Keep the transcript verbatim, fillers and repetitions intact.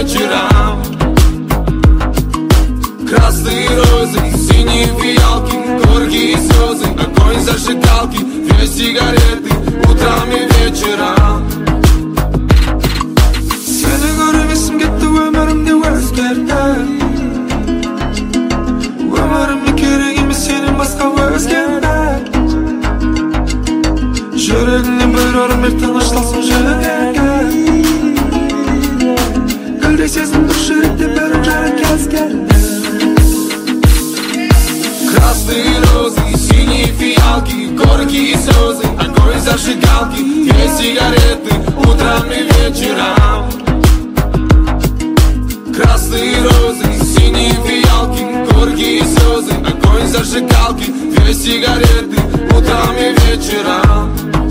вечерам. Красные розы, синие фиалки, горькие слезы, огонь зажигалки, две сигареты утром и вечером. Seni görmesim gitti ömrümde özgerde. Ömrümde keregimi senin başka özgerde. Yüreğimden bir arım bir tanışlasın yüreğe. Gülde sezim dur yürekte bir önce kez geldi. Красные розы, синие фиалки, горькие слезы, огонь зажигалки, две сигареты утром и вечером. Красные розы, синие фиалки, горькие слезы, огонь зажигалки, две сигареты утром и вечером.